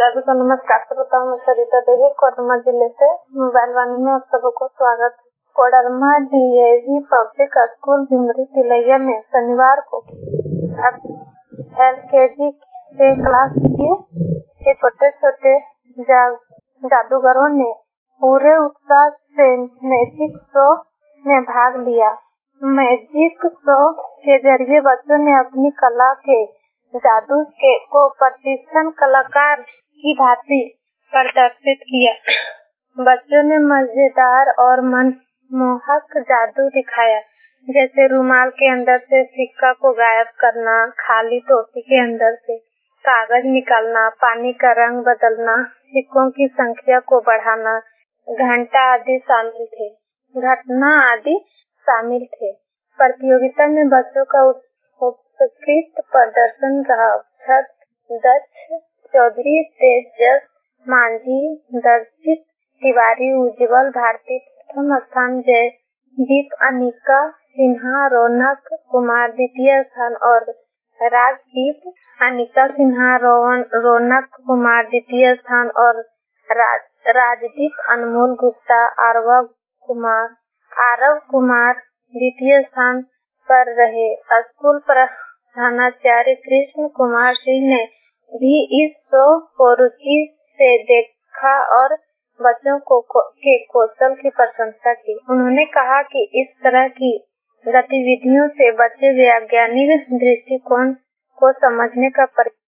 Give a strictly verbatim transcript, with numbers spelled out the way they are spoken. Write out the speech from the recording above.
सभी को नमस्कार। श्रोताओं में सरिता देवी कोडरमा जिले से मोबाइल वाणी में आप सबको स्वागत है। Koderma DAV public school Bhimri Tilaiya में शनिवार को एलकेजी के क्लास के छोटे छोटे जा, जादूगरों ने पूरे उत्साह से मैजिक शो में भाग लिया। मैजिक शो के जरिए बच्चों ने अपनी कला के जादू के को प्रतिष्ठित कलाकार की भांति प्रदर्शित किया। बच्चों ने मजेदार और मनमोहक जादू दिखाया, जैसे रुमाल के अंदर से सिक्का को गायब करना, खाली टोपी के अंदर से कागज निकालना, पानी का रंग बदलना, सिक्कों की संख्या को बढ़ाना, घंटा आदि शामिल थे घटना आदि शामिल थे। प्रतियोगिता में बच्चों का उत्कृष्ट प्रदर्शन रहा। दक्ष चौधरी, तेजस मांझी, दर्शित तिवारी, उज्जवल भारती प्रथम स्थान, जयदीप अनिका सिन्हा, रौनक कुमार द्वितीय स्थान और राजदीप अनिका सिन्हा, रौनक कुमार द्वितीय स्थान और राज, राजदीप अनमोल गुप्ता, आरव कुमार आरव कुमार द्वितीय स्थान पर रहे। स्कूल प्रधानाचार्य कृष्ण कुमार सिंह ने भी इस शो को रुचि से देखा और बच्चों को, को के कौशल की प्रशंसा की। उन्होंने कहा कि इस तरह की गतिविधियों से बच्चे वैज्ञानिक दृष्टिकोण को समझने का